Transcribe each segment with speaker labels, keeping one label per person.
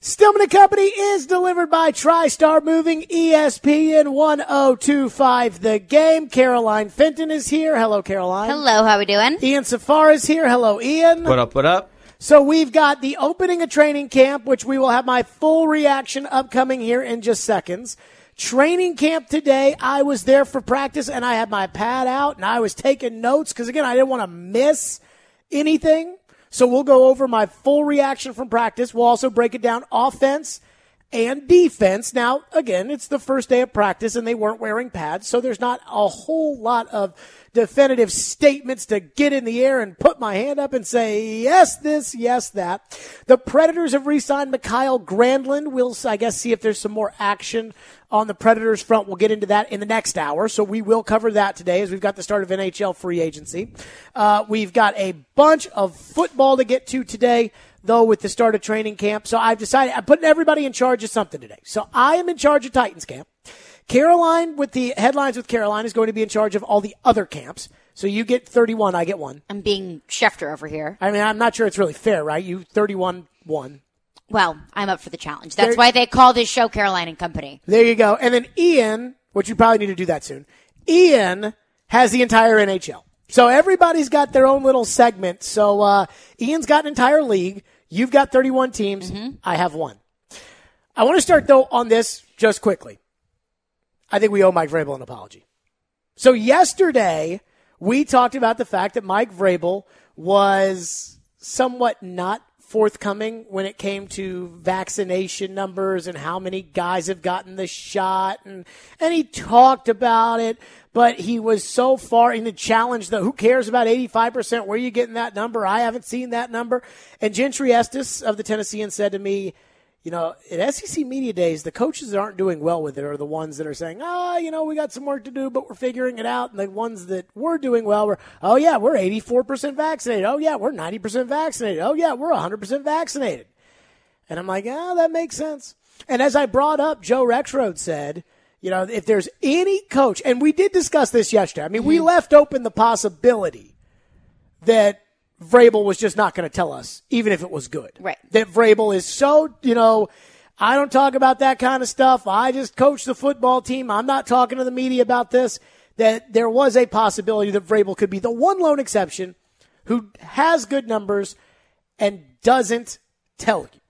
Speaker 1: Stillman and Company is delivered by TriStar Moving, ESPN 1025 The Game. Caroline Fenton is here. Hello, Caroline.
Speaker 2: Hello, how we doing?
Speaker 1: Ian Safar is here. Hello, Ian.
Speaker 3: What up, what up?
Speaker 1: So we've got the opening of training camp, which we will have my full reaction upcoming here in just seconds. Training camp today, I was there for practice, and I had my pad out, and I was taking notes because, again, I didn't want to miss anything. So we'll go over my full reaction from practice. We'll also break it down offense and defense. Now, again, it's the first day of practice, and they weren't wearing pads, so there's not a whole lot of definitive statements to get in the air and put my hand up and say, yes, this, yes, that. The Predators have re-signed Mikael Granlund. We'll, I guess, see if there's some more action on the Predators front. We'll get into that in the next hour, so we will cover that today as we've got the start of NHL free agency. We've got a bunch of football to get to today, though, with the start of training camp. So I've decided I'm putting everybody in charge of something today. So I am in charge of Titans camp. Caroline, with the headlines with Caroline, is going to be in charge of all the other camps. So you get 31, I get 1.
Speaker 2: I'm being Schefter over here.
Speaker 1: I mean, I'm not sure it's really fair, right? You 31-1.
Speaker 2: Well, I'm up for the challenge. That's why they call this show Caroline and Company.
Speaker 1: There you go. And then Ian, which you probably need to do that soon, Ian has the entire NHL. So everybody's got their own little segment. So Ian's got an entire league. You've got 31 teams. Mm-hmm. I have 1. I want to start, though, on this just quickly. I think we owe Mike Vrabel an apology. So yesterday, we talked about the fact that Mike Vrabel was somewhat not forthcoming when it came to vaccination numbers and how many guys have gotten the shot. And he talked about it, but he was so far in the challenge that who cares about 85%? Where are you getting that number? I haven't seen that number. And Gentry Estes of the Tennesseans said to me, you know, at SEC Media Days, the coaches that aren't doing well with it are the ones that are saying, we got some work to do, but we're figuring it out. And the ones that were doing well were, we're 84% vaccinated. Oh, yeah, we're 90% vaccinated. Oh, yeah, we're 100% vaccinated. And I'm like, that makes sense. And as I brought up, Joe Rexrode said, you know, if there's any coach, and we did discuss this yesterday. I mean, we left open the possibility that Vrabel was just not going to tell us, even if it was good.
Speaker 2: Right.
Speaker 1: That Vrabel is so, I don't talk about that kind of stuff. I just coach the football team. I'm not talking to the media about this. That there was a possibility that Vrabel could be the one lone exception who has good numbers and doesn't tell you.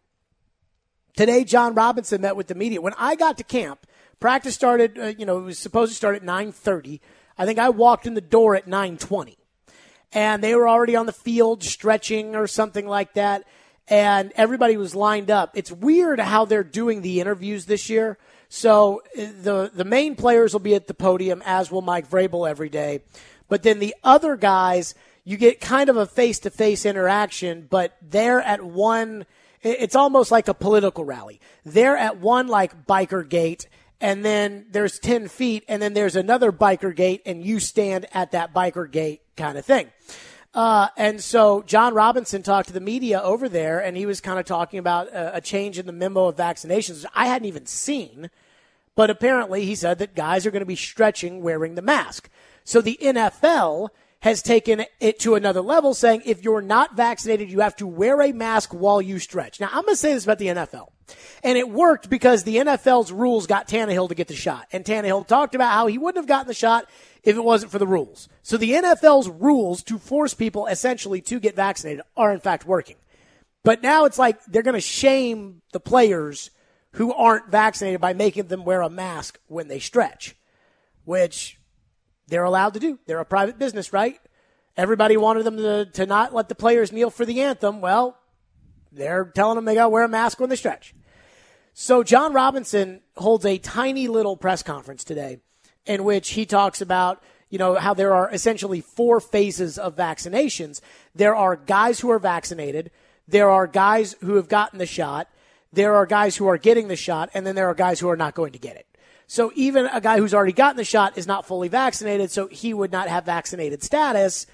Speaker 1: Today, John Robinson met with the media. When I got to camp, practice started, it was supposed to start at 9:30. I think I walked in the door at 9:20. And they were already on the field stretching or something like that. And everybody was lined up. It's weird how they're doing the interviews this year. So the main players will be at the podium, as will Mike Vrabel every day. But then the other guys, you get kind of a face-to-face interaction, but they're at one, it's almost like a political rally. They're at one like biker gate, and then there's 10 feet, and then there's another biker gate, and you stand at that biker gate kind of thing. And so John Robinson talked to the media over there, and he was kind of talking about a change in the memo of vaccinations I hadn't even seen, but apparently he said that guys are going to be stretching wearing the mask. So the NFL has taken it to another level, saying if you're not vaccinated, you have to wear a mask while you stretch. Now, I'm going to say this about the NFL. And it worked because the NFL's rules got Tannehill to get the shot. And Tannehill talked about how he wouldn't have gotten the shot if it wasn't for the rules. So the NFL's rules to force people essentially to get vaccinated are in fact working. But now it's like they're going to shame the players who aren't vaccinated by making them wear a mask when they stretch, which they're allowed to do. They're a private business, right? Everybody wanted them to not let the players kneel for the anthem. Well, they're telling them they got to wear a mask when they stretch. So John Robinson holds a tiny little press conference today in which he talks about, how there are essentially 4 phases of vaccinations. There are guys who are vaccinated. There are guys who have gotten the shot. There are guys who are getting the shot. And then there are guys who are not going to get it. So even a guy who's already gotten the shot is not fully vaccinated, so he would not have vaccinated status,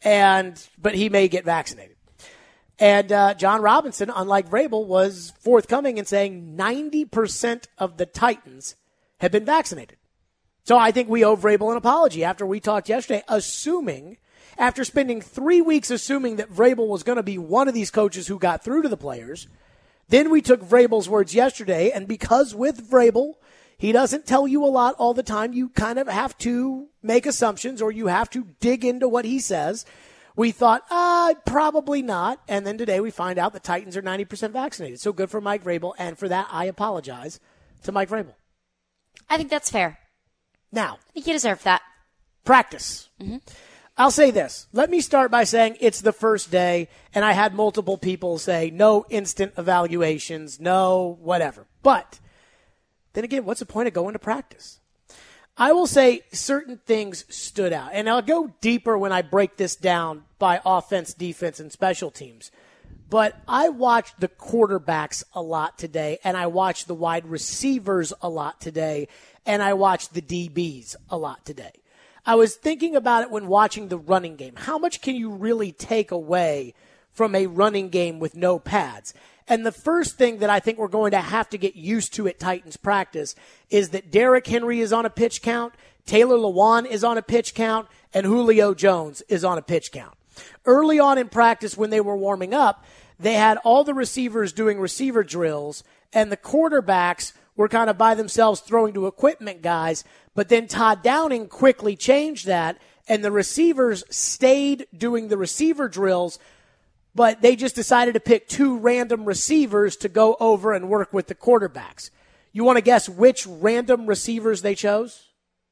Speaker 1: but he may get vaccinated. And John Robinson, unlike Vrabel, was forthcoming in saying 90% of the Titans have been vaccinated. So I think we owe Vrabel an apology after we talked yesterday, after spending 3 weeks assuming that Vrabel was going to be one of these coaches who got through to the players, Then we took Vrabel's words yesterday, and because with Vrabel, he doesn't tell you a lot all the time, you kind of have to make assumptions or you have to dig into what he says. We thought, probably not. And then today we find out the Titans are 90% vaccinated. So good for Mike Vrabel. And for that, I apologize to Mike Vrabel.
Speaker 2: I think that's fair.
Speaker 1: Now,
Speaker 2: I think you deserve that.
Speaker 1: Practice. Mm-hmm. I'll say this. Let me start by saying it's the first day, and I had multiple people say no instant evaluations, no whatever. But then again, what's the point of going to practice? I will say certain things stood out, and I'll go deeper when I break this down by offense, defense, and special teams. But I watched the quarterbacks a lot today, and I watched the wide receivers a lot today, and I watched the DBs a lot today. I was thinking about it when watching the running game. How much can you really take away from a running game with no pads? And the first thing that I think we're going to have to get used to at Titans practice is that Derrick Henry is on a pitch count, Taylor Lewan is on a pitch count, and Julio Jones is on a pitch count. Early on in practice when they were warming up, they had all the receivers doing receiver drills, and the quarterbacks were kind of by themselves throwing to equipment guys. But then Todd Downing quickly changed that, and the receivers stayed doing the receiver drills, but they just decided to pick two random receivers to go over and work with the quarterbacks. You want to guess which random receivers they chose?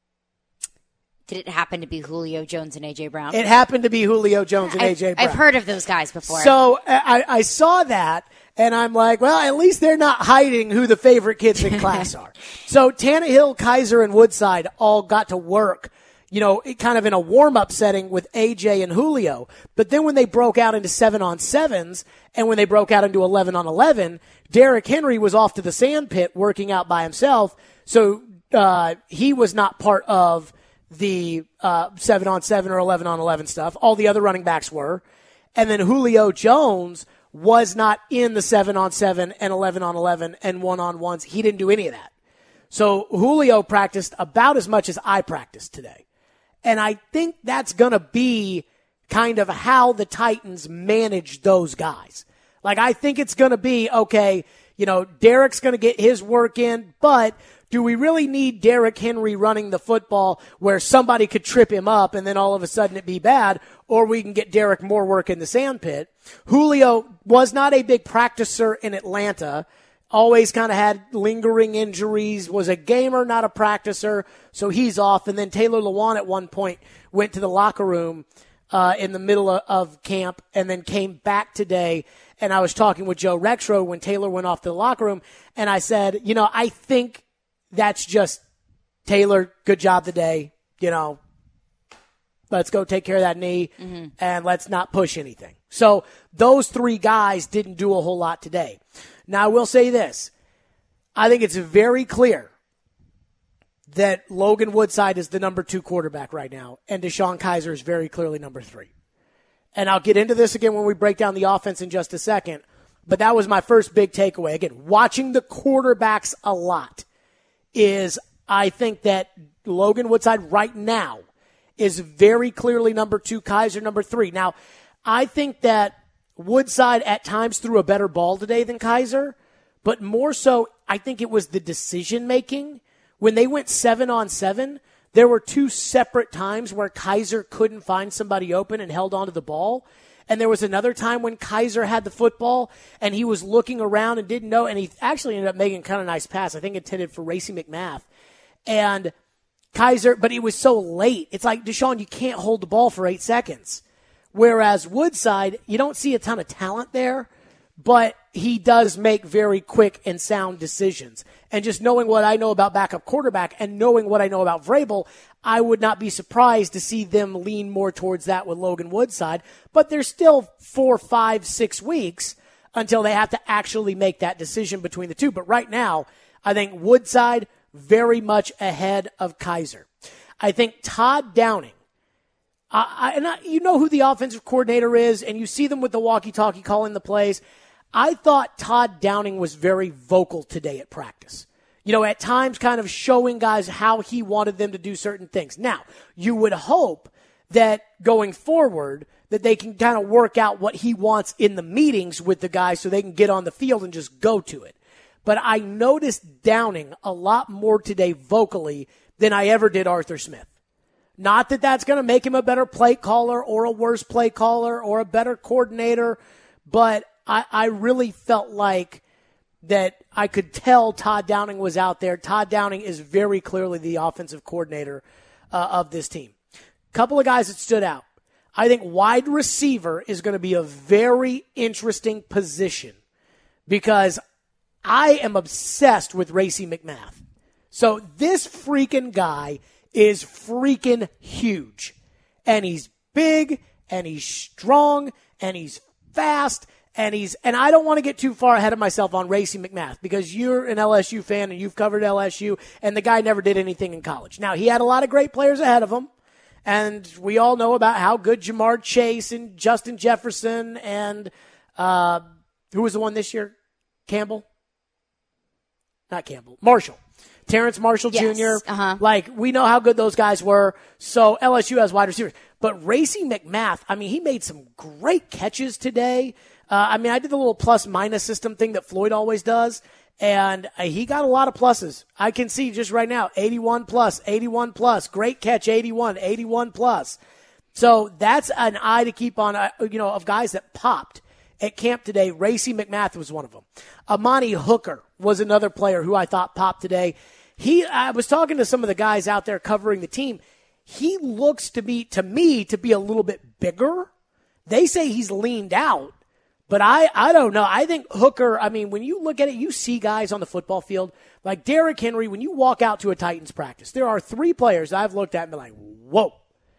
Speaker 2: Did it happen to be Julio Jones and A.J. Brown?
Speaker 1: It happened to be Julio Jones and A.J. Brown.
Speaker 2: I've heard of those guys before.
Speaker 1: So I saw that, and I'm like, well, at least they're not hiding who the favorite kids in class are. So Tannehill, Kaiser, and Woodside all got to work, kind of in a warm-up setting with A.J. and Julio. But then when they broke out into 7-on-7s and when they broke out into 11-on-11, Derrick Henry was off to the sand pit working out by himself. So he was not part of the 7-on-7 or 11-on-11 stuff. All the other running backs were. And then Julio Jones was not in the 7-on-7 and 11-on-11 and 1-on-1s. He didn't do any of that. So Julio practiced about as much as I practiced today. And I think that's going to be kind of how the Titans manage those guys. Like, I think it's going to be, okay, Derrick's going to get his work in, but do we really need Derrick Henry running the football where somebody could trip him up and then all of a sudden it be bad, or we can get Derrick more work in the sandpit? Julio was not a big practicer in Atlanta, always kind of had lingering injuries, was a gamer, not a practicer, so he's off. And then Taylor Lewan at one point went to the locker room in the middle of camp and then came back today. And I was talking with Joe Rexroad when Taylor went off to the locker room, and I said, I think that's just Taylor, good job today. Let's go take care of that knee, and let's not push anything. So those three guys didn't do a whole lot today. Now, I will say this. I think it's very clear that Logan Woodside is the number 2 quarterback right now, and DeShone Kizer is very clearly number 3. And I'll get into this again when we break down the offense in just a second, but that was my first big takeaway. Again, watching the quarterbacks a lot is I think that Logan Woodside right now is very clearly number 2, Kizer number 3. Now, I think that Woodside at times threw a better ball today than Kizer, but more so I think it was the decision-making. When they went 7-on-7, there were 2 separate times where Kizer couldn't find somebody open and held onto the ball. And there was another time when Kizer had the football and he was looking around and didn't know, and he actually ended up making kind of a nice pass, I think intended for Racey McMath. And Kizer, but it was so late. It's like, DeShone, you can't hold the ball for 8 seconds. Whereas Woodside, you don't see a ton of talent there, but he does make very quick and sound decisions. And just knowing what I know about backup quarterback and knowing what I know about Vrabel, I would not be surprised to see them lean more towards that with Logan Woodside. But there's still 4, 5, 6 weeks until they have to actually make that decision between the two. But right now, I think Woodside very much ahead of Kizer. I think Todd Downing, you know who the offensive coordinator is, and you see them with the walkie-talkie calling the plays. I thought Todd Downing was very vocal today at practice. At times kind of showing guys how he wanted them to do certain things. Now, you would hope that going forward that they can kind of work out what he wants in the meetings with the guys so they can get on the field and just go to it. But I noticed Downing a lot more today vocally than I ever did Arthur Smith. Not that that's going to make him a better play caller or a worse play caller or a better coordinator, but I really felt like that I could tell Todd Downing was out there. Todd Downing is very clearly the offensive coordinator of this team. Couple of guys that stood out. I think wide receiver is going to be a very interesting position because I am obsessed with Racey McMath. So this freaking guy is freaking huge. And he's big, and he's strong, and he's fast, and I don't want to get too far ahead of myself on Racey McMath because you're an LSU fan and you've covered LSU, and the guy never did anything in college. Now, he had a lot of great players ahead of him, and we all know about how good Jamar Chase and Justin Jefferson and who was the one this year? Campbell? Not Campbell. Marshall. Terrence Marshall Jr. Like, we know how good those guys were. So LSU has wide receivers. But Racey McMath, I mean, he made some great catches today. I did the little plus-minus system thing that Floyd always does, and he got a lot of pluses. I can see just right now, 81 plus, 81 plus, great catch, 81, 81 plus. So that's an eye to keep on, of guys that popped at camp today. Racey McMath was one of them. Amani Hooker was another player who I thought popped today. I was talking to some of the guys out there covering the team. He looks to me to be a little bit bigger. They say he's leaned out, but I don't know. I think Hooker, when you look at it, you see guys on the football field like Derrick Henry. When you walk out to a Titans practice, there are 3 players I've looked at and been like, whoa.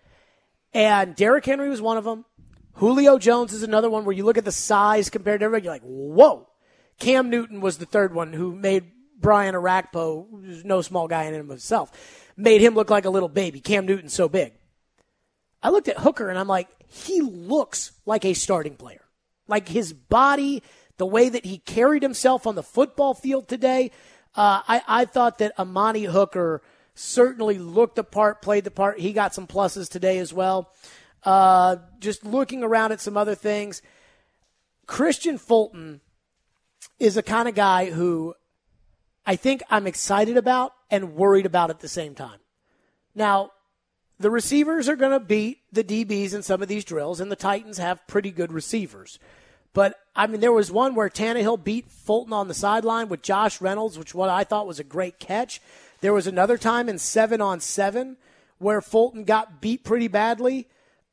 Speaker 1: And Derrick Henry was one of them. Julio Jones is another one where you look at the size compared to everybody, you're like, whoa. Cam Newton was the third one who made Brian Arakpo, who's no small guy in and of himself, made him look like a little baby. Cam Newton's so big. I looked at Hooker and I'm like, he looks like a starting player. Like his body, the way that he carried himself on the football field today, I thought that Amani Hooker certainly looked the part, played the part. He got some pluses today as well. Just looking around at some other things, Christian Fulton is the kind of guy who I think I'm excited about and worried about at the same time. Now, the receivers are going to beat the DBs in some of these drills, and the Titans have pretty good receivers. But, there was one where Tannehill beat Fulton on the sideline with Josh Reynolds, which what I thought was a great catch. There was another time in 7-on-7 where Fulton got beat pretty badly.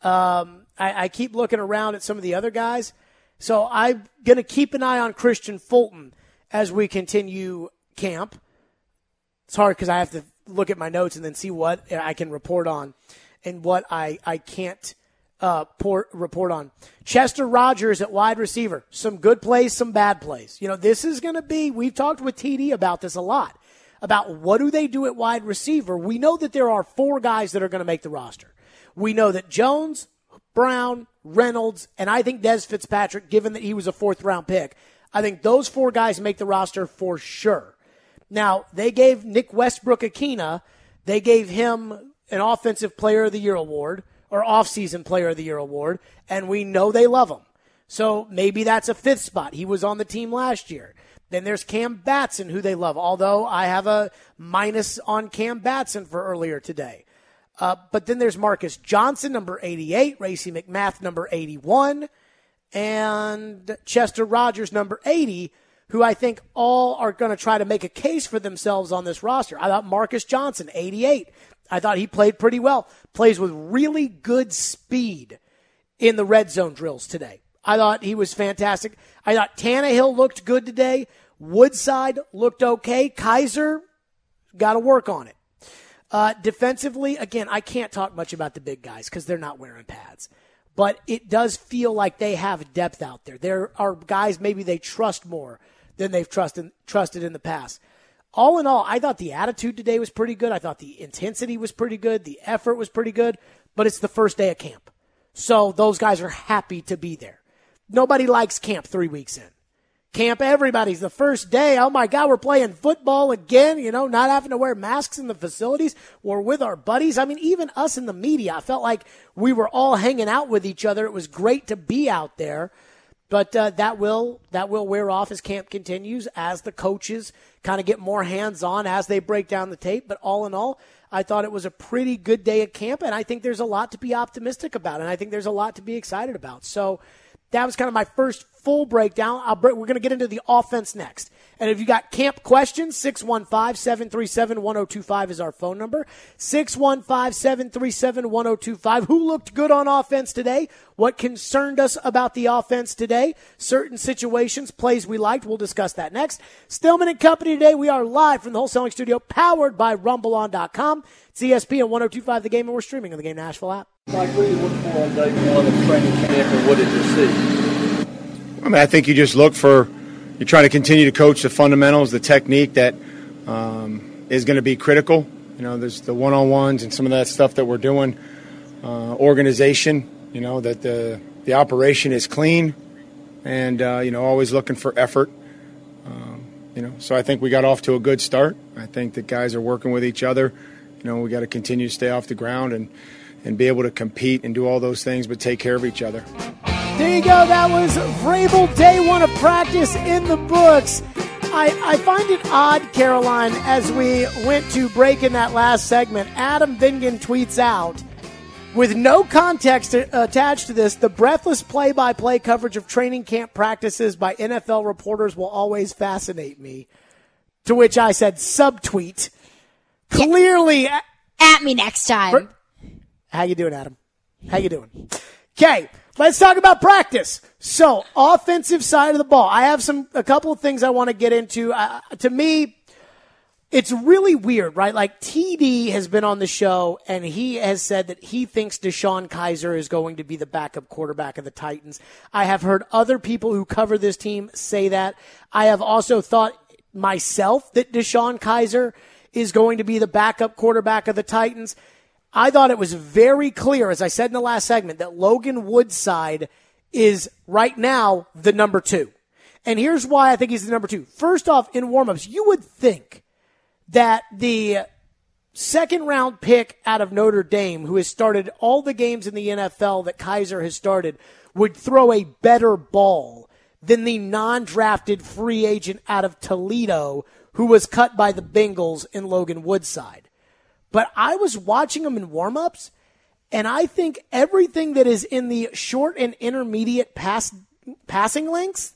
Speaker 1: I keep looking around at some of the other guys. So I'm going to keep an eye on Christian Fulton as we continue camp. It's hard because I have to look at my notes and then see what I can report on and what I can't report on. Chester Rogers at wide receiver. Some good plays, some bad plays. This is going to be, we've talked with TD about this a lot, about what do they do at wide receiver. We know that there are 4 guys that are going to make the roster. We know that Jones, Brown, Reynolds, and I think Dez Fitzpatrick, given that he was a 4th-round pick, I think those 4 guys make the roster for sure. Now, they gave Nick Westbrook-Akina, they gave him an Offensive Player of the Year award, or Offseason Player of the Year award, and we know they love him. So maybe that's a 5th spot. He was on the team last year. Then there's Cam Batson, who they love, although I have a minus on Cam Batson for earlier today. But then there's Marcus Johnson, number 88, Racey McMath, number 81, and Chester Rogers, number 80, who I think all are going to try to make a case for themselves on this roster. I thought Marcus Johnson, 88, I thought he played pretty well. Plays with really good speed in the red zone drills today. I thought he was fantastic. I thought Tannehill looked good today. Woodside looked okay. Kaiser, got to work on it. Defensively, again, I can't talk much about the big guys because they're not wearing pads. But it does feel like they have depth out there. There are guys maybe they trust more than they've trusted in the past. All in all, I thought the attitude today was pretty good. I thought the intensity was pretty good. The effort was pretty good. But it's the first day of camp. So those guys are happy to be there. Nobody likes camp 3 weeks in. camp. Everybody's the first day. Oh my God, we're playing football again, not having to wear masks in the facilities. We're with our buddies. I mean, even us in the media, I felt like we were all hanging out with each other. It was great to be out there. But that will wear off as camp continues, as the coaches kind of get more hands-on, as they break down the tape. But all in all, I thought it was a pretty good day at camp, and I think there's a lot to be optimistic about, and I think there's a lot to be excited about. So that was kind of my first full breakdown. We're going to get into the offense next. And if you got camp questions, 615-737-1025 is our phone number. 615-737-1025. Who looked good on offense today? What concerned us about the offense today? Certain situations, plays we liked. We'll discuss that next. Stillman & Company today. We are live from the wholesaling studio, powered by RumbleOn.com. It's ESPN 102.5 The Game, and we're streaming on the Game Nashville app.
Speaker 3: Mike, what do you look for on day one of training camp, and what did you see?
Speaker 4: I mean, I think you just look for, you're trying to continue to coach the fundamentals, the technique that is going to be critical. There's the one-on-ones and some of that stuff that we're doing. Organization, that the operation is clean and, always looking for effort. So I think we got off to a good start. I think the guys are working with each other. We got to continue to stay off the ground and be able to compete and do all those things, but take care of each other.
Speaker 1: There you go. That was Vrabel, day one of practice in the books. I find it odd, Caroline, as we went to break in that last segment, Adam Vingan tweets out, with no context attached to this, the breathless play-by-play coverage of training camp practices by NFL reporters will always fascinate me. To which I said, subtweet. Clearly.
Speaker 2: At me next time.
Speaker 1: How you doing, Adam? How you doing? Okay, let's talk about practice. So, offensive side of the ball. I have a couple of things I want to get into. To me, it's really weird, right? Like, TD has been on the show, and he has said that he thinks DeShone Kizer is going to be the backup quarterback of the Titans. I have heard other people who cover this team say that. I have also thought myself that DeShone Kizer is going to be the backup quarterback of the Titans. I thought it was very clear, as I said in the last segment, that Logan Woodside is right now the number 2. And here's why I think he's the number 2. First off, in warmups, you would think that the second-round pick out of Notre Dame, who has started all the games in the NFL that Kizer has started, would throw a better ball than the non-drafted free agent out of Toledo, who was cut by the Bengals in Logan Woodside. But I was watching him in warmups, and I think everything that is in the short and intermediate passing lengths,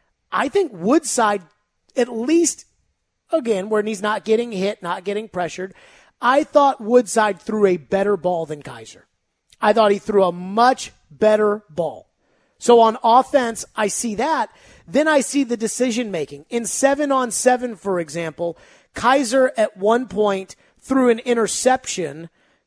Speaker 1: I think Woodside, at least, again, when he's not getting hit, not getting pressured, I thought Woodside threw a better ball than Kizer. I thought he threw a much better ball. So on offense, I see that. Then I see the decision-making. In 7-on-7, for example, Kizer at one point threw an interception,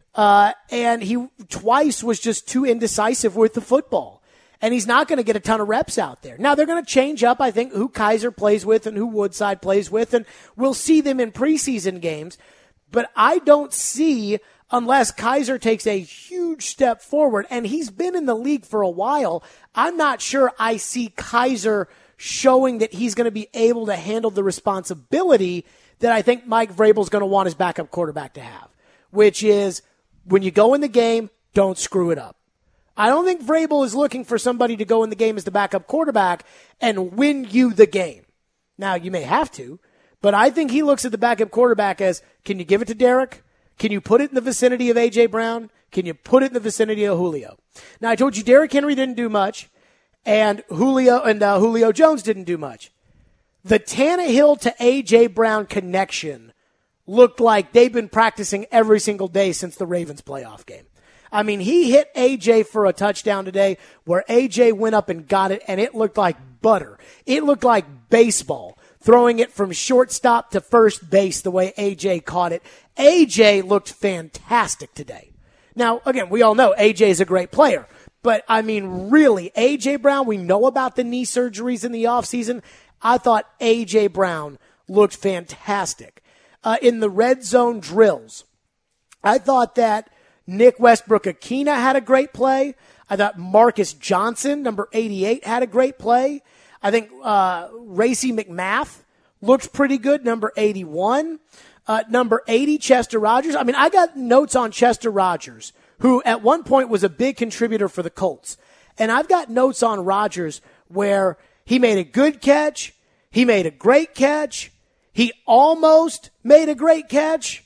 Speaker 1: and he twice was just too indecisive with the football. And he's not going to get a ton of reps out there. Now, they're going to change up, I think, who Kizer plays with and who Woodside plays with, and we'll see them in preseason games. But I don't see, unless Kizer takes a huge step forward, and he's been in the league for a while, I'm not sure I see Kizer showing that he's going to be able to handle the responsibility that I think Mike Vrabel's going to want his backup quarterback to have, which is when you go in the game, don't screw it up. I don't think Vrabel is looking for somebody to go in the game as the backup quarterback and win you the game. Now, you may have to, but I think he looks at the backup quarterback as, can you give it to Derek? Can you put it in the vicinity of A.J. Brown? Can you put it in the vicinity of Julio? Now, I told you Derrick Henry didn't do much, and Julio Jones didn't do much. The Tannehill to A.J. Brown connection looked like they've been practicing every single day since the Ravens playoff game. I mean, he hit A.J. for a touchdown today where A.J. went up and got it, and it looked like butter. It looked like baseball, throwing it from shortstop to first base the way A.J. caught it. A.J. looked fantastic today. Now, again, we all know A.J. is a great player, but, I mean, really, A.J. Brown, we know about the knee surgeries in the offseason. I thought A.J. Brown looked fantastic. In the red zone drills, I thought that Nick Westbrook-Akina had a great play. I thought Marcus Johnson, number 88, had a great play. I think Racey McMath looked pretty good, number 81. Number 80, Chester Rogers. I mean, I got notes on Chester Rogers, who at one point was a big contributor for the Colts. And I've got notes on Rogers where he made a good catch, he made a great catch, he almost made a great catch.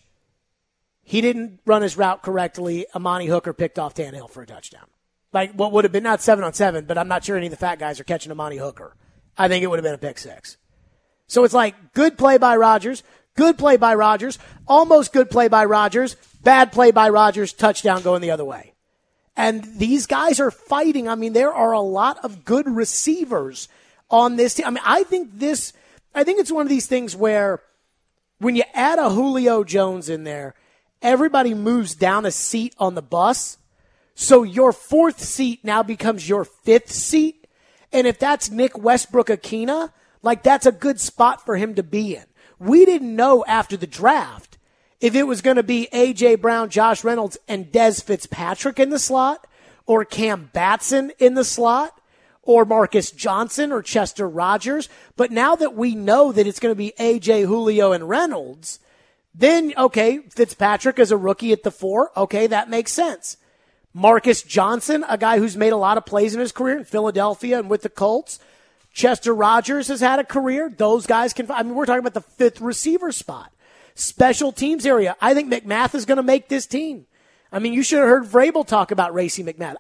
Speaker 1: He didn't run his route correctly. Amani Hooker picked off Tannehill for a touchdown. Like what would have been not 7-on-7, but I'm not sure any of the fat guys are catching Amani Hooker. I think it would have been a pick six. So it's like good play by Rodgers, good play by Rodgers, almost good play by Rodgers, bad play by Rodgers, touchdown going the other way. And these guys are fighting. I mean, there are a lot of good receivers on this team. I mean, I think it's one of these things where when you add a Julio Jones in there, everybody moves down a seat on the bus. So your fourth seat now becomes your fifth seat. And if that's Nick Westbrook-Akina, like that's a good spot for him to be in. We didn't know after the draft if it was going to be A.J. Brown, Josh Reynolds, and Dez Fitzpatrick in the slot, or Cam Batson in the slot, or Marcus Johnson or Chester Rogers. But now that we know that it's going to be A.J., Julio, and Reynolds, then, okay, Fitzpatrick is a rookie at the 4. Okay, that makes sense. Marcus Johnson, a guy who's made a lot of plays in his career in Philadelphia and with the Colts. Chester Rogers has had a career. Those guys can, I mean, we're talking about the fifth receiver spot. Special teams area. I think McMath is going to make this team. I mean, you should have heard Vrabel talk about Racey McMath.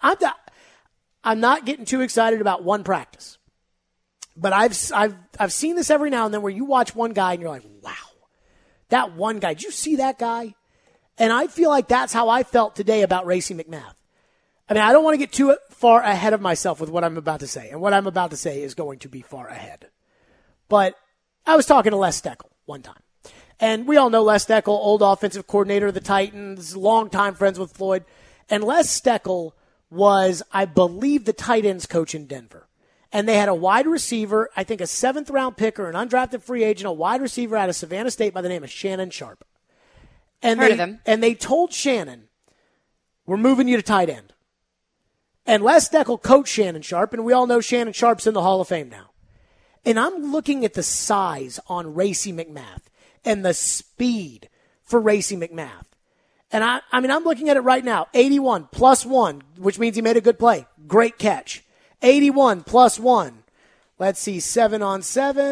Speaker 1: I'm not getting too excited about one practice. But I've seen this every now and then where you watch one guy and you're like, wow, that one guy, did you see that guy? And I feel like that's how I felt today about Racey McMath. I mean, I don't want to get too far ahead of myself with what I'm about to say. And what I'm about to say is going to be far ahead. But I was talking to Les Steckel one time. And we all know Les Steckel, old offensive coordinator of the Titans, longtime friends with Floyd. And Les Steckel was, I believe, the tight ends coach in Denver. And they had a wide receiver, I think a 7th-round pick or an undrafted free agent, a wide receiver out of Savannah State by the name of Shannon Sharp. And
Speaker 2: Heard of him.
Speaker 1: And they told Shannon, we're moving you to tight end. And Les Steckel coached Shannon Sharp, and we all know Shannon Sharp's in the Hall of Fame now. And I'm looking at the size on Racey McMath and the speed for Racey McMath. And I mean, I'm looking at it right now. 81 plus 1, which means he made a good play. Great catch. 81 plus 1. Let's see, 7 on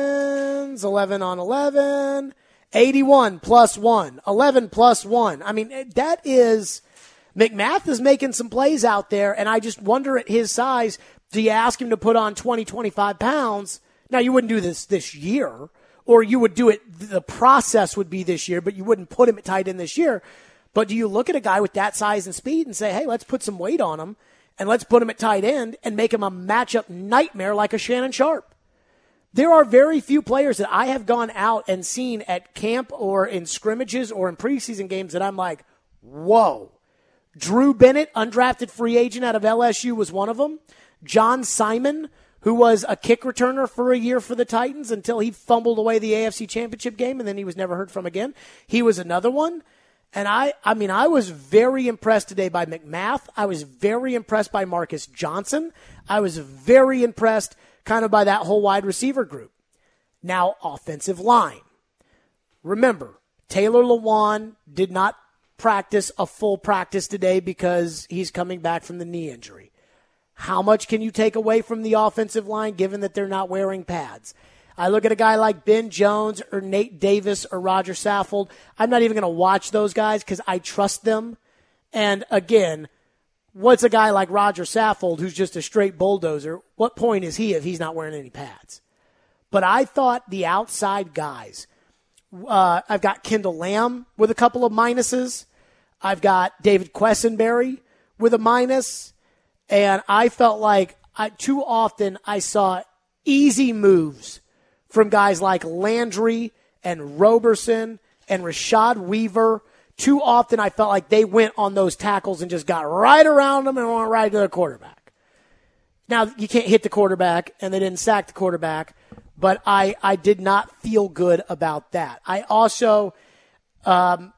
Speaker 1: 7s, 11 on 11. 81 plus 1, 11 plus 1. I mean, that is, McMath is making some plays out there, and I just wonder at his size, do you ask him to put on 20, 25 pounds? Now, you wouldn't do this year, or you would do it, the process would be this year, but you wouldn't put him at tight end this year. But do you look at a guy with that size and speed and say, hey, let's put some weight on him, and let's put him at tight end and make him a matchup nightmare like a Shannon Sharp? There are very few players that I have gone out and seen at camp or in scrimmages or in preseason games that I'm like, whoa. Drew Bennett, undrafted free agent out of LSU, was one of them. John Simon, who was a kick returner for a year for the Titans until he fumbled away the AFC Championship game and then he was never heard from again. He was another one. And I was very impressed today by McMath. I was very impressed by Marcus Johnson. I was very impressed kind of by that whole wide receiver group. Now, offensive line. Remember, Taylor Lewan did not practice a full practice today because he's coming back from the knee injury. How much can you take away from the offensive line given that they're not wearing pads? I look at a guy like Ben Jones or Nate Davis or Roger Saffold. I'm not even going to watch those guys because I trust them. And again, what's a guy like Roger Saffold who's just a straight bulldozer? What point is he if he's not wearing any pads? But I thought the outside guys, I've got Kendall Lamb with a couple of minuses. I've got David Quessenberry with a minus. And I felt like too often I saw easy moves from guys like Landry and Roberson and Rashad Weaver. Too often I felt like they went on those tackles and just got right around them and went right to the quarterback. Now, you can't hit the quarterback, and they didn't sack the quarterback, but I did not feel good about that. I also, and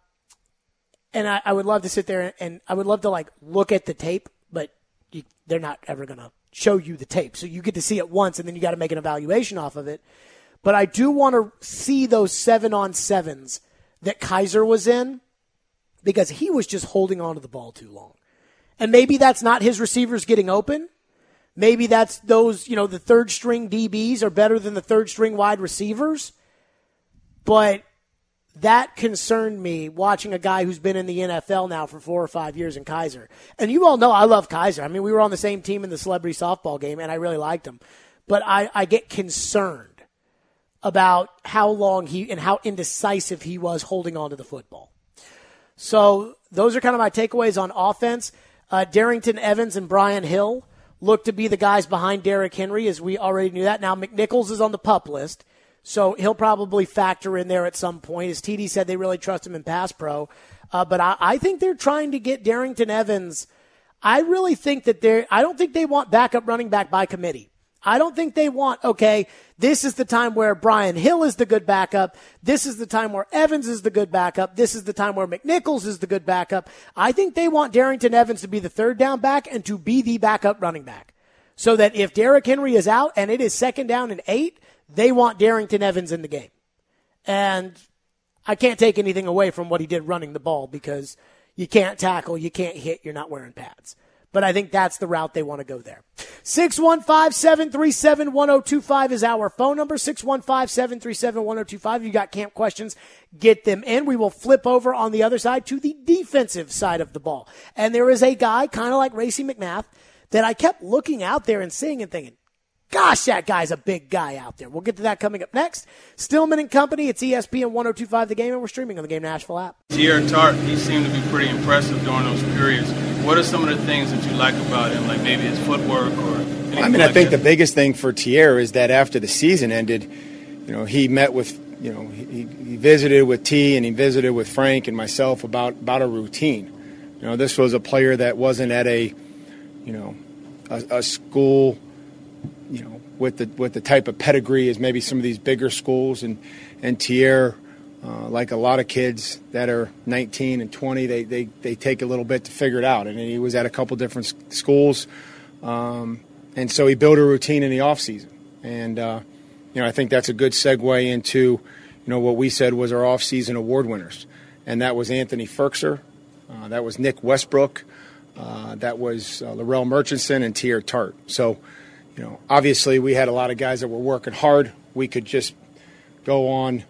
Speaker 1: I would love to sit there and I would love to, like, look at the tape, but they're not ever going to show you the tape. So you get to see it once, and then you got to make an evaluation off of it. But I do want to see those 7-on-7s that Kizer was in, because he was just holding on to the ball too long. And maybe that's not his receivers getting open. Maybe that's those, the third string DBs are better than the third string wide receivers. But that concerned me watching a guy who's been in the NFL now for 4 or 5 years in Kizer. And you all know I love Kizer. I mean, we were on the same team in the celebrity softball game, and I really liked him. But I get concerned about how long and how indecisive he was holding on to the football. So those are kind of my takeaways on offense. Darrington Evans and Brian Hill look to be the guys behind Derrick Henry, as we already knew that. Now, McNichols is on the PUP list, so he'll probably factor in there at some point. As TD said, they really trust him in pass pro. But I think they're trying to get Darrington Evans. I really think that I don't think they want backup running back by committee. I don't think they want, okay, this is the time where Brian Hill is the good backup. This is the time where Evans is the good backup. This is the time where McNichols is the good backup. I think they want Darrington Evans to be the third down back and to be the backup running back. So that if Derrick Henry is out and it is 2nd down and 8, they want Darrington Evans in the game. And I can't take anything away from what he did running the ball, because you can't tackle, you can't hit, you're not wearing pads. But I think that's the route they want to go there. 615-737-1025 is our phone number. 615-737-1025. You got camp questions, get them in. We will flip over on the other side to the defensive side of the ball. And there is a guy, kind of like Racey McMath, that I kept looking out there and seeing and thinking, gosh, that guy's a big guy out there. We'll get to that coming up next. Stillman and Company, it's ESPN 102.5 The Game, and we're streaming on the Game Nashville app.
Speaker 5: Teair Tart, he seemed to be pretty impressive during those periods. What are some of the things that you like about him, like maybe his footwork or anything?
Speaker 4: I think the biggest thing for Teair is that after the season ended, he met with, he visited with T and he visited with Frank and myself about a routine. This was a player that wasn't at a school, with the type of pedigree as maybe some of these bigger schools, and Teair, like a lot of kids that are 19 and 20, they take a little bit to figure it out. And he was at a couple different schools, and so he built a routine in the off season. And I think that's a good segue into what we said was our off season award winners, and that was Anthony Firkser, that was Nick Westbrook, that was Laurel Murchison and Teair Tart. So. Obviously we had a lot of guys that were working hard. We could just go on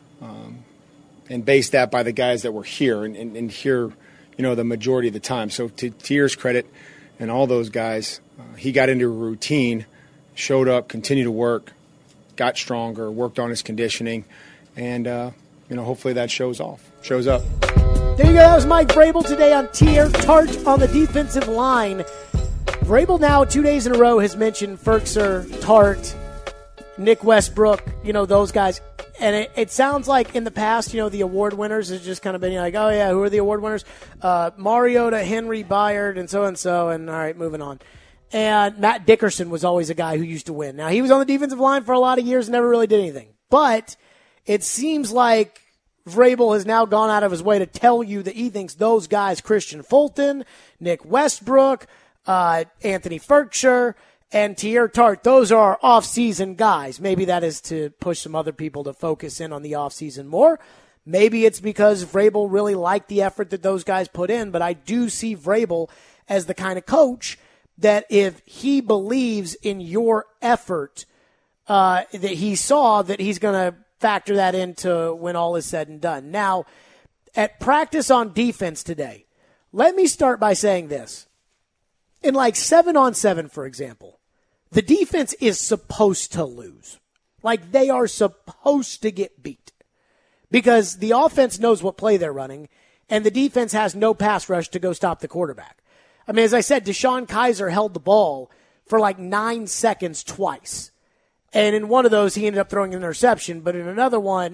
Speaker 4: and base that by the guys that were here and here, the majority of the time. So to Teair's credit and all those guys, he got into a routine, showed up, continued to work, got stronger, worked on his conditioning, and, hopefully that shows up. There you go.
Speaker 1: That was Mike Vrabel today on Teair Tart on the defensive line. Vrabel now 2 days in a row has mentioned Firkser, Tart, Nick Westbrook, those guys. And it sounds like in the past, the award winners has just kind of been like, oh, yeah, who are the award winners? Mariota, Henry, Byard, and so, and all right, moving on. And Matt Dickerson was always a guy who used to win. Now, he was on the defensive line for a lot of years and never really did anything. But it seems like Vrabel has now gone out of his way to tell you that he thinks those guys, Christian Fulton, Nick Westbrook, Anthony Firkser, and Teair Tart, those are our off-season guys. Maybe that is to push some other people to focus in on the off-season more. Maybe it's because Vrabel really liked the effort that those guys put in, but I do see Vrabel as the kind of coach that if he believes in your effort, that he saw that he's going to factor that into when all is said and done. Now, at practice on defense today, let me start by saying this. In like 7-on-7, for example, the defense is supposed to lose. Like they are supposed to get beat because the offense knows what play they're running and the defense has no pass rush to go stop the quarterback. I mean, as I said, Deshaun Kizer held the ball for like 9 seconds twice. And in one of those, he ended up throwing an interception, but in another one,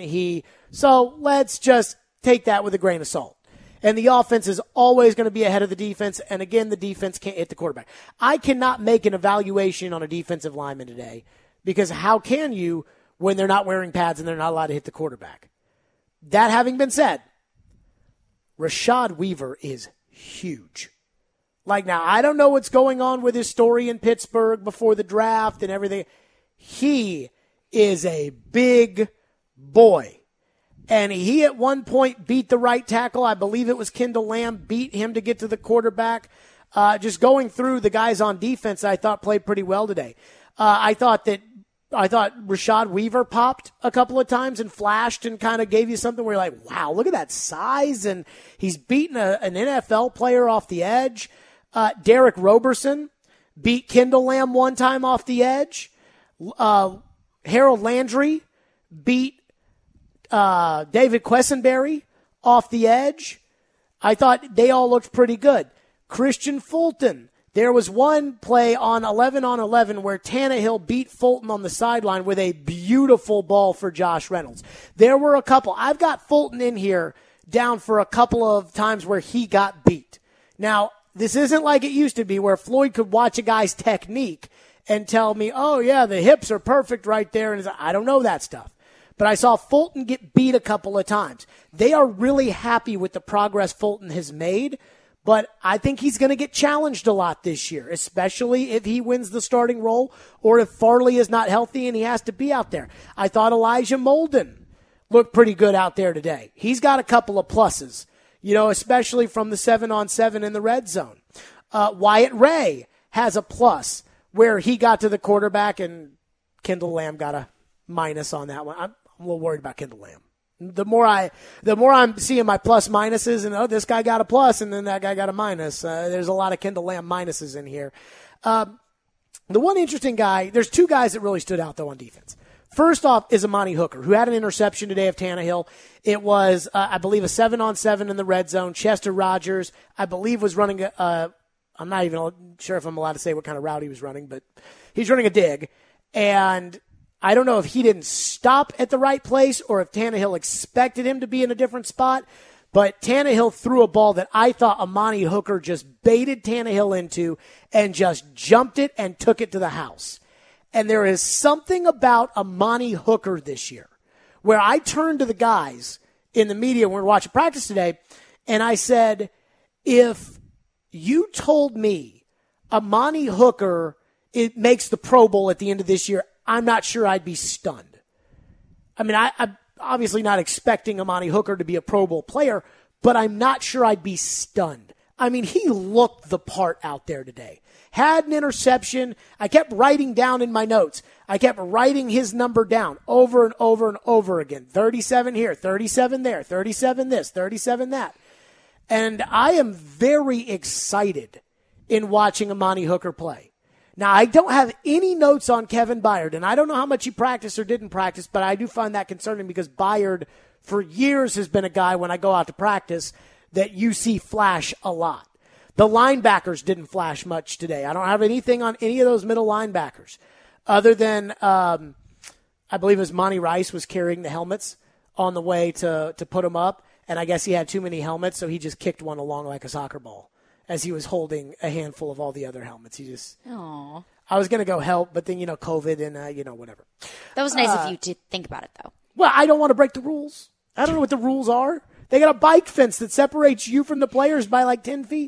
Speaker 1: so let's just take that with a grain of salt. And the offense is always going to be ahead of the defense. And again, the defense can't hit the quarterback. I cannot make an evaluation on a defensive lineman today because how can you when they're not wearing pads and they're not allowed to hit the quarterback? That having been said, Rashad Weaver is huge. Like, now, I don't know what's going on with his story in Pittsburgh before the draft and everything. He is a big boy. And he at one point beat the right tackle. I believe it was Kendall Lamb, beat him to get to the quarterback. Just going through the guys on defense, I thought played pretty well today. I thought Rashad Weaver popped a couple of times and flashed and kind of gave you something where you're like, wow, look at that size. And he's beaten an NFL player off the edge. Derek Roberson beat Kendall Lamb one time off the edge. Harold Landry beat David Quessenberry off the edge. I thought they all looked pretty good. Christian Fulton. There was one play on 11-on-11 where Tannehill beat Fulton on the sideline with a beautiful ball for Josh Reynolds. There were a couple. I've got Fulton in here down for a couple of times where he got beat. Now, this isn't like it used to be where Floyd could watch a guy's technique and tell me, oh, yeah, the hips are perfect right there. And I don't know that stuff. But I saw Fulton get beat a couple of times. They are really happy with the progress Fulton has made. But I think he's going to get challenged a lot this year, especially if he wins the starting role or if Farley is not healthy and he has to be out there. I thought Elijah Molden looked pretty good out there today. He's got a couple of pluses, especially from the 7-on-7 in the red zone. Wyatt Ray has a plus where he got to the quarterback and Kendall Lamb got a minus on that one. I'm a little worried about Kendall Lamb. The more I'm seeing my plus minuses and, this guy got a plus and then that guy got a minus. There's a lot of Kendall Lamb minuses in here. The one interesting guy, there's two guys that really stood out though on defense. First off is Amani Hooker, who had an interception today of Tannehill. It was, I believe, a 7-on-7 in the red zone. Chester Rogers, I believe, was running I'm not even sure if I'm allowed to say what kind of route he was running, but he's running a dig. And I don't know if he didn't stop at the right place or if Tannehill expected him to be in a different spot, but Tannehill threw a ball that I thought Amani Hooker just baited Tannehill into and just jumped it and took it to the house. And there is something about Amani Hooker this year where I turned to the guys in the media when we were watching practice today, and I said, if you told me Amani Hooker it makes the Pro Bowl at the end of this year, I'm not sure I'd be stunned. I mean, I'm obviously not expecting Amani Hooker to be a Pro Bowl player, but I'm not sure I'd be stunned. I mean, he looked the part out there today. Had an interception. I kept writing down in my notes. I kept writing his number down over and over and over again. 37 here, 37 there, 37 this, 37 that. And I am very excited in watching Amani Hooker play. Now, I don't have any notes on Kevin Byard, and I don't know how much he practiced or didn't practice, but I do find that concerning because Byard for years has been a guy when I go out to practice that you see flash a lot. The linebackers didn't flash much today. I don't have anything on any of those middle linebackers other than I believe it was Monty Rice was carrying the helmets on the way to put them up, and I guess he had too many helmets, so he just kicked one along like a soccer ball as he was holding a handful of all the other helmets. He just,
Speaker 2: Aww.
Speaker 1: I was going to go help, but then, COVID and, whatever.
Speaker 2: That was nice of you to think about it, though.
Speaker 1: Well, I don't want to break the rules. I don't know what the rules are. They got a bike fence that separates you from the players by like 10 feet.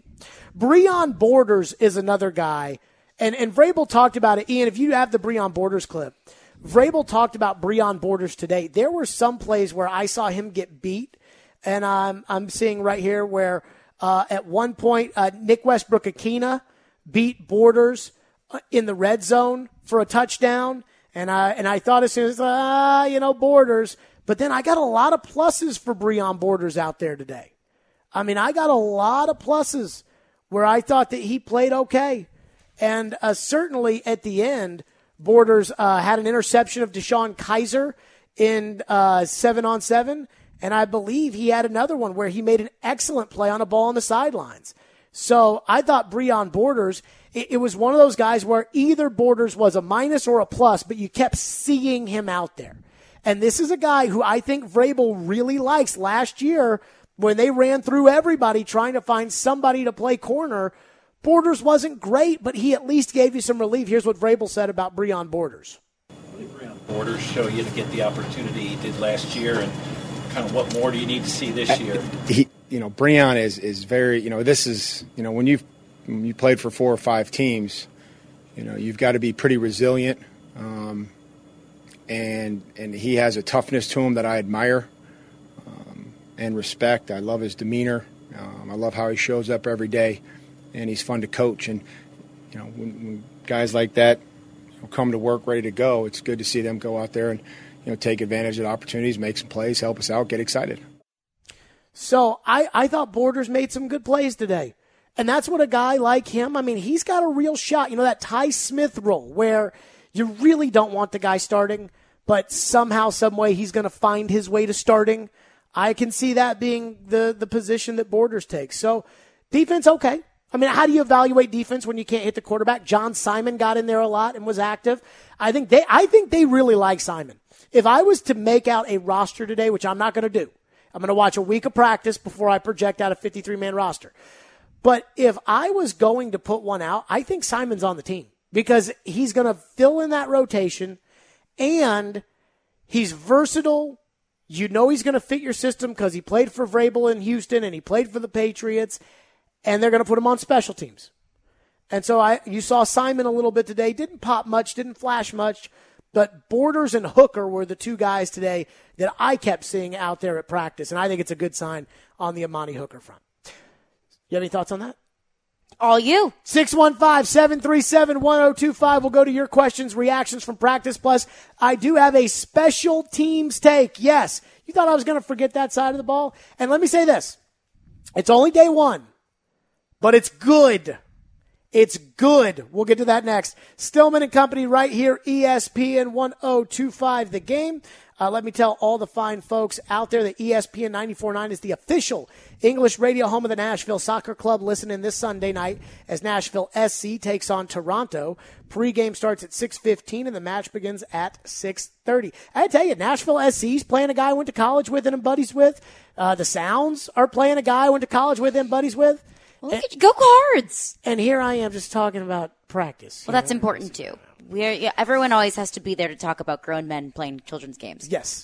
Speaker 1: Breon Borders is another guy. And Vrabel talked about it. Ian, if you have the Breon Borders clip, Vrabel talked about Breon Borders today. There were some plays where I saw him get beat. And I'm seeing right here where at one point, Nick Westbrook-Akina beat Borders in the red zone for a touchdown. And I thought as soon as, Borders. But then I got a lot of pluses for Breon Borders out there today. I mean, I got a lot of pluses where I thought that he played okay. And certainly at the end, Borders had an interception of Deshaun Kaiser in 7-on-7. And I believe he had another one where he made an excellent play on a ball on the sidelines. So I thought Breon Borders, it was one of those guys where either Borders was a minus or a plus, but you kept seeing him out there. And this is a guy who I think Vrabel really likes. Last year, when they ran through everybody trying to find somebody to play corner, Borders wasn't great, but he at least gave you some relief. Here's what Vrabel said about Breon Borders.
Speaker 6: What did Breon Borders show you to get the opportunity he did last year, and kind of what more do you need to see this year?
Speaker 4: Breon is very, this is, when you've when you played for 4 or 5 teams, you've got to be pretty resilient. And he has a toughness to him that I admire and respect. I love his demeanor. I love how he shows up every day, and he's fun to coach. And when guys like that come to work ready to go, it's good to see them go out there and take advantage of the opportunities, make some plays, help us out, get excited.
Speaker 1: So I thought Borders made some good plays today. And that's what a guy like him, I mean, he's got a real shot. That Ty Smith role where you really don't want the guy starting, but somehow, some way, he's going to find his way to starting. I can see that being the position that Borders takes. So defense, okay. I mean, how do you evaluate defense when you can't hit the quarterback? John Simon got in there a lot and was active. I think they really like Simon. If I was to make out a roster today, which I'm not going to do, I'm going to watch a week of practice before I project out a 53-man roster. But if I was going to put one out, I think Simon's on the team because he's going to fill in that rotation and he's versatile. He's going to fit your system because he played for Vrabel in Houston and he played for the Patriots, and they're going to put him on special teams. And so you saw Simon a little bit today. Didn't pop much, didn't flash much, but Borders and Hooker were the 2 guys today that I kept seeing out there at practice, and I think it's a good sign on the Amani Hooker front. You have any thoughts on that?
Speaker 2: All you.
Speaker 1: 615-737-1025. We'll go to your questions, reactions from practice. Plus, I do have a special teams take. Yes, you thought I was going to forget that side of the ball? And let me say this. It's only day 1, but it's good. It's good. We'll get to that next. Stillman and Company right here, ESPN 1025 The Game. Let me tell all the fine folks out there that ESPN 94.9 is the official English radio home of the Nashville Soccer Club. Listen in this Sunday night as Nashville SC takes on Toronto. Pre-game starts at 6:15 and the match begins at 6:30. I tell you, Nashville SC's playing a guy I went to college with and I'm buddies with. The Sounds are playing a guy I went to college with and buddies with.
Speaker 2: Well, go Cards!
Speaker 1: And here I am just talking about practice.
Speaker 2: Well, that's important too. Everyone always has to be there to talk about grown men playing children's games.
Speaker 1: Yes.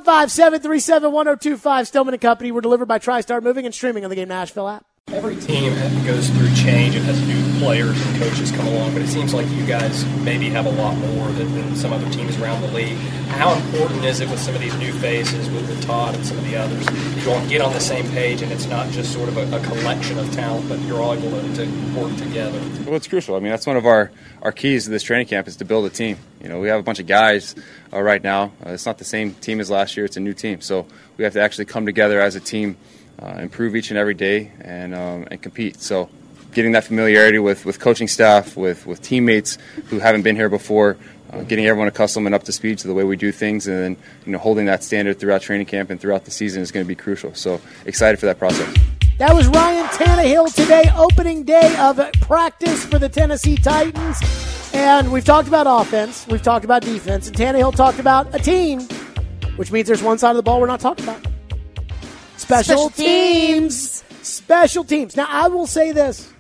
Speaker 1: 615-737-1025. Stillman and Company. We're delivered by TriStar Moving and streaming on the Game Nashville app.
Speaker 7: Every team goes through change and has new players and coaches come along, but it seems like you guys maybe have a lot more than some other teams around the league. How important is it with some of these new faces, with Todd and some of the others, you all get on the same page and it's not just sort of a collection of talent, but you're all able to work together?
Speaker 8: Well, it's crucial. I mean, that's one of our keys to this training camp is to build a team. We have a bunch of guys right now. It's not the same team as last year. It's a new team. So we have to actually come together as a team, improve each and every day, and compete. So getting that familiarity with coaching staff, with teammates who haven't been here before, getting everyone accustomed and up to speed to the way we do things, and then holding that standard throughout training camp and throughout the season is going to be crucial. So excited for that process.
Speaker 1: That was Ryan Tannehill today, opening day of practice for the Tennessee Titans. And we've talked about offense, we've talked about defense, and Tannehill talked about a team, which means there's one side of the ball we're not talking about. Special teams. Special teams. Now, I will say this.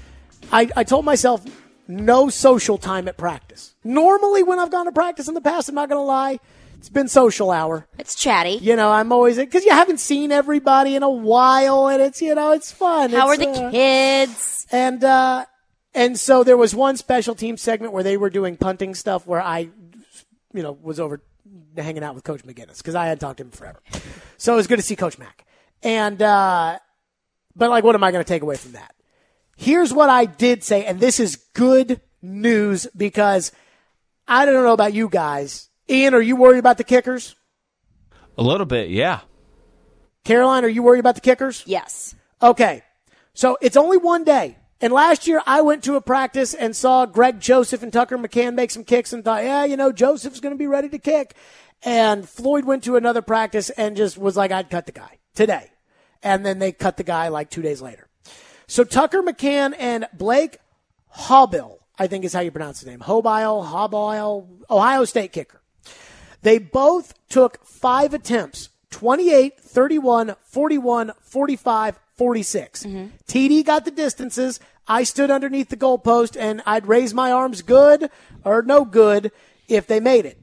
Speaker 1: I told myself no social time at practice. Normally, when I've gone to practice in the past, I'm not going to lie, it's been social hour.
Speaker 2: It's chatty.
Speaker 1: I'm always, because you haven't seen everybody in a while, and it's, it's fun.
Speaker 2: How are the kids?
Speaker 1: And so there was one special team segment where they were doing punting stuff where I, was over hanging out with Coach McGinnis because I hadn't talked to him forever. So it was good to see Coach Mack. And, but what am I going to take away from that? Here's what I did say, and this is good news because I don't know about you guys. Ian, are you worried about the kickers?
Speaker 9: A little bit, yeah.
Speaker 1: Caroline, are you worried about the kickers?
Speaker 2: Yes.
Speaker 1: Okay. So it's only one day. And last year I went to a practice and saw Greg Joseph and Tucker McCann make some kicks and thought, Joseph's going to be ready to kick. And Floyd went to another practice and just was like, I'd cut the guy today. And then they cut the guy 2 days later. So Tucker McCann and Blake Hobile, I think is how you pronounce his name, Hobile, Ohio State kicker. They both took 5 attempts, 28, 31, 41, 45, 46. Mm-hmm. TD got the distances. I stood underneath the goalpost, and I'd raise my arms good or no good if they made it.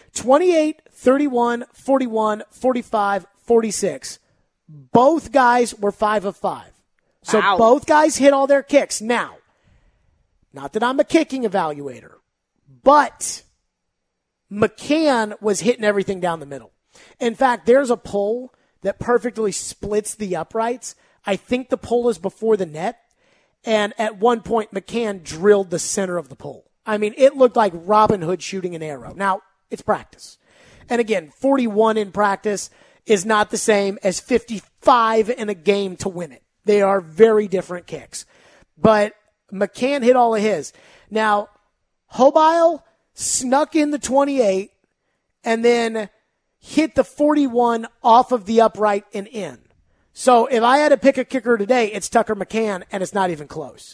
Speaker 1: 28, 31, 41, 45, 46. Both guys were 5 of 5. So
Speaker 2: wow.
Speaker 1: Both guys hit all their kicks. Now, not that I'm a kicking evaluator, but McCann was hitting everything down the middle. In fact, there's a pull that perfectly splits the uprights. I think the pull is before the net. And at one point, McCann drilled the center of the pull. I mean, it looked like Robin Hood shooting an arrow. Now, it's practice. And again, 41 in practice is not the same as 55 in a game to win it. They are very different kicks. But McCann hit all of his. Now, Hobile snuck in the 28 and then hit the 41 off of the upright and in. So if I had to pick a kicker today, it's Tucker McCann, and it's not even close.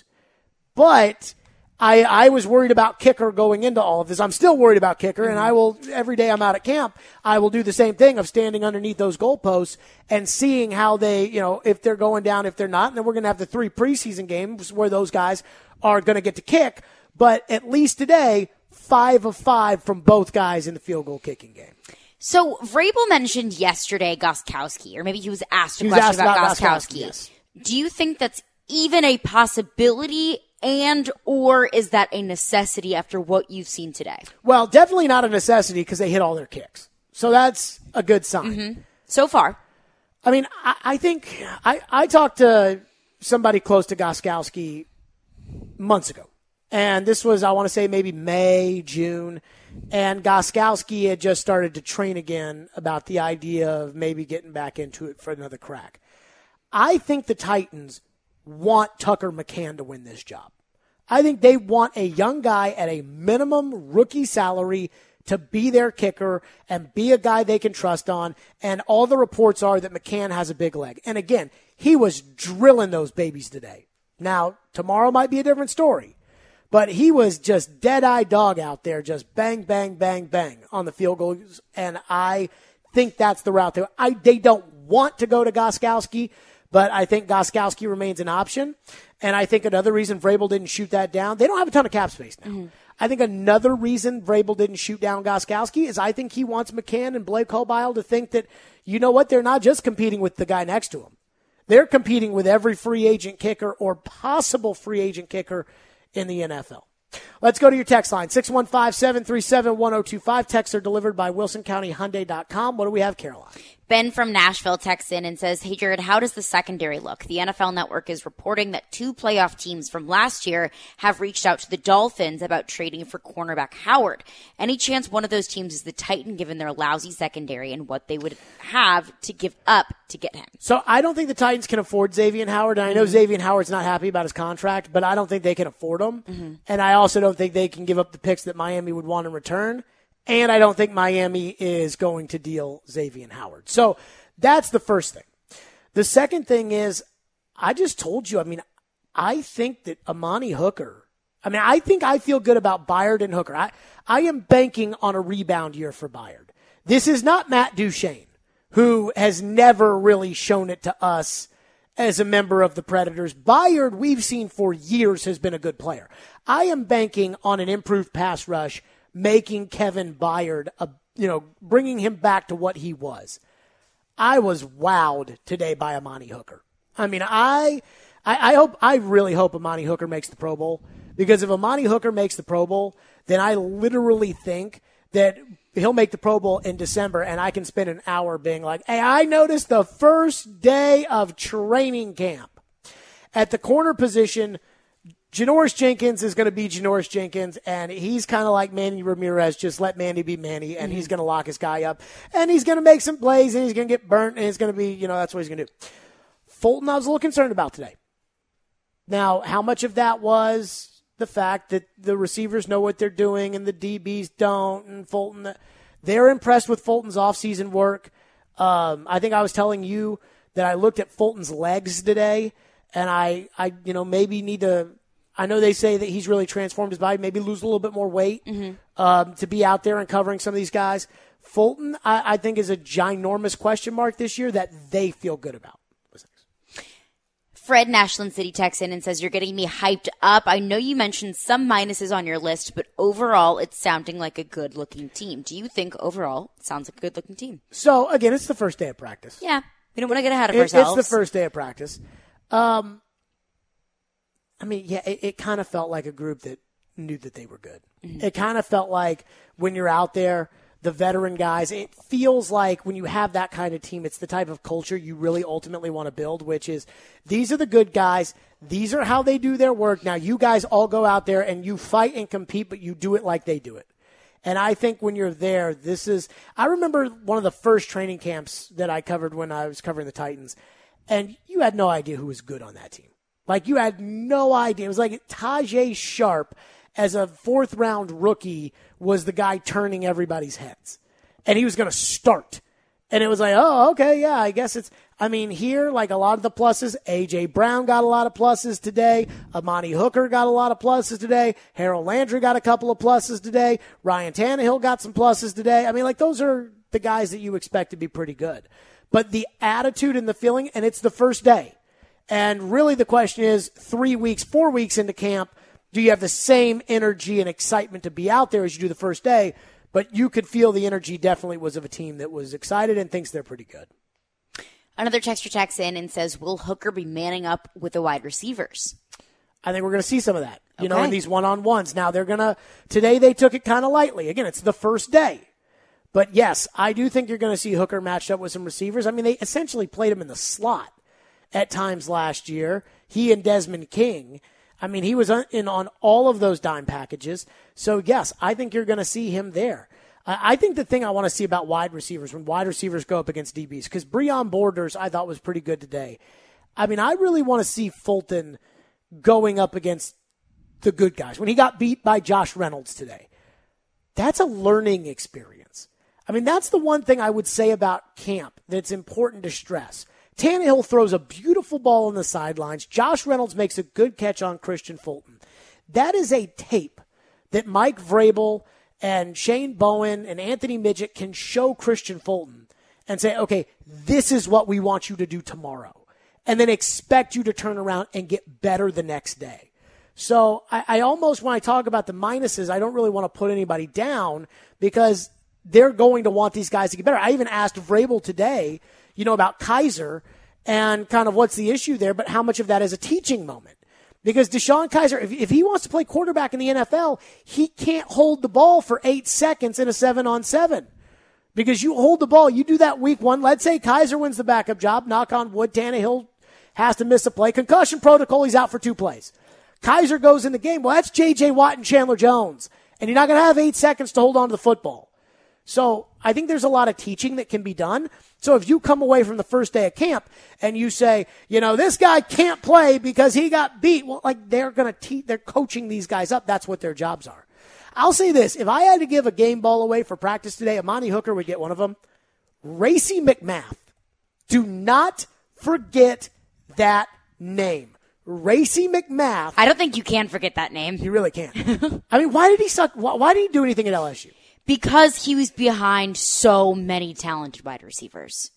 Speaker 1: But I was worried about kicker going into all of this. I'm still worried about kicker, and I will, every day I'm out at camp, I will do the same thing of standing underneath those goalposts and seeing how they, if they're going down, if they're not. And then we're going to have the 3 preseason games where those guys are going to get to kick. But at least today, 5 of 5 from both guys in the field goal kicking game.
Speaker 2: So Vrabel mentioned yesterday Gostkowski, or maybe he was asked a question about Gostkowski.
Speaker 1: Yes.
Speaker 2: Do you think that's even a possibility, and or is that a necessity after what you've seen today?
Speaker 1: Well, definitely not a necessity because they hit all their kicks. So that's a good sign.
Speaker 2: Mm-hmm. So far.
Speaker 1: I mean, I think I talked to somebody close to Gostkowski months ago. And this was, I want to say, maybe May, June. And Gostkowski had just started to train again about the idea of maybe getting back into it for another crack. I think the Titans want Tucker McCann to win this job. I think they want a young guy at a minimum rookie salary to be their kicker and be a guy they can trust on. And all the reports are that McCann has a big leg. And again, he was drilling those babies today. Now, tomorrow might be a different story. But he was just dead-eye dog out there, just bang, bang, bang, bang on the field goals. And I think that's the route. They don't want to go to Gostkowski, but I think Gostkowski remains an option. And I think another reason Vrabel didn't shoot that down, they don't have a ton of cap space now. Mm-hmm. I think another reason Vrabel didn't shoot down Gostkowski is I think he wants McCann and Blake Hobile to think that, you know what, they're not just competing with the guy next to him. They're competing with every free agent kicker or possible free agent kicker in the NFL. Let's go to your text line, 615-737-1025. Texts are delivered by WilsonCountyHyundai.com. What do we have, Caroline?
Speaker 2: Ben from Nashville texts in and says, hey, Jared, how does the secondary look? The NFL Network is reporting that 2 playoff teams from last year have reached out to the Dolphins about trading for cornerback Howard. Any chance one of those teams is the Titan, given their lousy secondary and what they would have to give up to get him?
Speaker 1: So I don't think the Titans can afford Xavier Howard. And I know Xavier Howard's not happy about his contract, but I don't think they can afford him. Mm-hmm. And I also don't think they can give up the picks that Miami would want in return. And I don't think Miami is going to deal Xavier Howard. So that's the first thing. The second thing is, I just told you, I think that Amani Hooker, I think I feel good about Byard and Hooker. I am banking on a rebound year for Byard. This is not Matt Duchene, who has never really shown it to us as a member of the Predators. Byard, we've seen for years, has been a good player. I am banking on an improved pass rush, making Kevin Byard, bringing him back to what he was. I was wowed today by Amani Hooker. I really hope Amani Hooker makes the Pro Bowl, because if Amani Hooker makes the Pro Bowl, then I literally think that he'll make the Pro Bowl in December, and I can spend an hour being like, hey, I noticed the first day of training camp at the corner position, Janoris Jenkins is going to be Janoris Jenkins, and he's kind of like Manny Ramirez. Just let Manny be Manny, and he's going to lock his guy up, and he's going to make some plays, and he's going to get burnt, and it's going to be, that's what he's going to do. Fulton, I was a little concerned about today. Now, how much of that was the fact that the receivers know what they're doing and the DBs don't, and Fulton, they're impressed with Fulton's offseason work. I think I was telling you that I looked at Fulton's legs today, and I maybe need to – I know they say that he's really transformed his body, maybe lose a little bit more weight to be out there and covering some of these guys. Fulton, I think, is a ginormous question mark this year that they feel good about.
Speaker 2: Fred in Ashland City texts in and says, you're getting me hyped up. I know you mentioned some minuses on your list, but overall it's sounding like a good-looking team. Do you think overall it sounds like a good-looking team?
Speaker 1: So, again, it's the first day of practice.
Speaker 2: Yeah. We don't want to get ahead of ourselves.
Speaker 1: It's the first day of practice. it kind of felt like a group that knew that they were good. Mm-hmm. It kind of felt like when you're out there, the veteran guys, it feels like when you have that kind of team, it's the type of culture you really ultimately want to build, which is these are the good guys. These are how they do their work. Now you guys all go out there and you fight and compete, but you do it like they do it. And I think when you're there, I remember one of the first training camps that I covered when I was covering the Titans, and you had no idea who was good on that team. Like, you had no idea. It was like Tajay Sharp, as a fourth-round rookie, was the guy turning everybody's heads. And he was going to start. And it was like, oh, okay, yeah, I guess here, like a lot of the pluses, A.J. Brown got a lot of pluses today. Amani Hooker got a lot of pluses today. Harold Landry got a couple of pluses today. Ryan Tannehill got some pluses today. Those are the guys that you expect to be pretty good. But the attitude and the feeling, and it's the first day. And really the question is 4 weeks into camp, do you have the same energy and excitement to be out there as you do the first day? But you could feel the energy definitely was of a team that was excited and thinks they're pretty good.
Speaker 2: Another texter checks in and says, will Hooker be manning up with the wide receivers?
Speaker 1: I think we're going to see some of that, in these one-on-ones. Now today they took it kind of lightly. Again, it's the first day. But yes, I do think you're going to see Hooker matched up with some receivers. They essentially played him in the slot at times last year. He and Desmond King. He was in on all of those dime packages. So, yes, I think you're going to see him there. I think the thing I want to see about wide receivers, when wide receivers go up against DBs, because Breon Borders I thought was pretty good today. I really want to see Fulton going up against the good guys. When he got beat by Josh Reynolds today, that's a learning experience. That's the one thing I would say about camp that's important to stress. Tannehill throws a beautiful ball on the sidelines. Josh Reynolds makes a good catch on Christian Fulton. That is a tape that Mike Vrabel and Shane Bowen and Anthony Midget can show Christian Fulton and say, okay, this is what we want you to do tomorrow. And then expect you to turn around and get better the next day. So I almost, when I talk about the minuses, I don't really want to put anybody down because they're going to want these guys to get better. I even asked Vrabel today, about Kaiser and kind of what's the issue there, but how much of that is a teaching moment. Because DeShone Kizer, if he wants to play quarterback in the NFL, he can't hold the ball for 8 seconds in a 7-on-7. Because you hold the ball, you do that week one. Let's say Kizer wins the backup job, knock on wood, Tannehill has to miss a play. Concussion protocol, he's out for 2 plays. Kizer goes in the game. Well, that's J.J. Watt and Chandler Jones. And you're not going to have 8 seconds to hold on to the football. So I think there's a lot of teaching that can be done. So if you come away from the first day of camp and you say, this guy can't play because he got beat, well, they're going to they're coaching these guys up. That's what their jobs are. I'll say this. If I had to give a game ball away for practice today, Amani Hooker would get one of them. Racey McMath. Do not forget that name. Racey McMath.
Speaker 2: I don't think you can forget that name.
Speaker 1: You really can't. Why did he suck? Why did he do anything at LSU?
Speaker 2: Because he was behind so many talented wide receivers.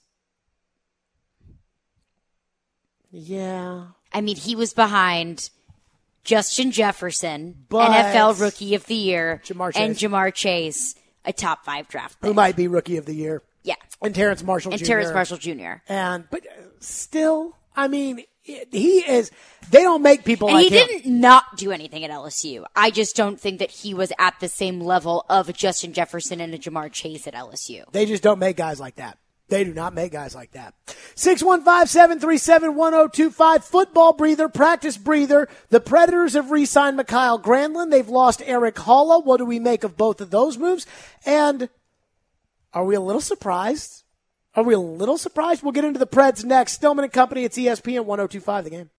Speaker 1: Yeah.
Speaker 2: He was behind Justin Jefferson, NFL Rookie of the Year, and Jamar Chase, a top 5 draft pick.
Speaker 1: Who might be Rookie of the Year.
Speaker 2: Yeah.
Speaker 1: And Terrence Marshall Jr. But still, he is, they don't make people like him.
Speaker 2: And he didn't not do anything at LSU. I just don't think that he was at the same level of a Justin Jefferson and a Jamar Chase at LSU.
Speaker 1: They just don't make guys like that. They do not make guys like that. 615-737-1025, football breather, practice breather. The Predators have re-signed Mikhail Granlund. They've lost Eric Holla. What do we make of both of those moves? And are we a little surprised? We'll get into the Preds next. Stillman and Company, it's ESPN 1025 The Game.